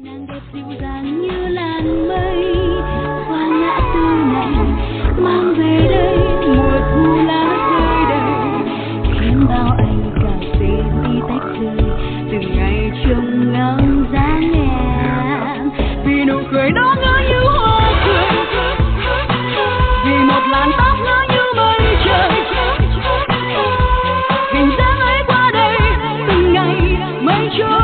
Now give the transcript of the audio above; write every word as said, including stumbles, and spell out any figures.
Nàng đẹp dịu dàng như làn mây qua ngã tư này, mang về đây mùa thu lá rơi đầy, khiến bao anh cà phê ly tách rơi từng ngày trông ngóng dáng em. Vì nụ cười đó ngỡ như hoa cười, vì một làn tóc ngỡ như mây trời, hình dáng ấy qua đây từng ngày mây trôi.